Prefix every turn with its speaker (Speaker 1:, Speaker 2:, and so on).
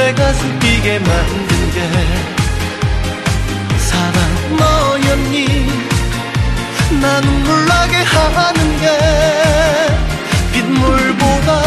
Speaker 1: 내 가슴 뛰게 만든 게 사랑 너였니. 나 눈물 나게 하는 게 빗물보다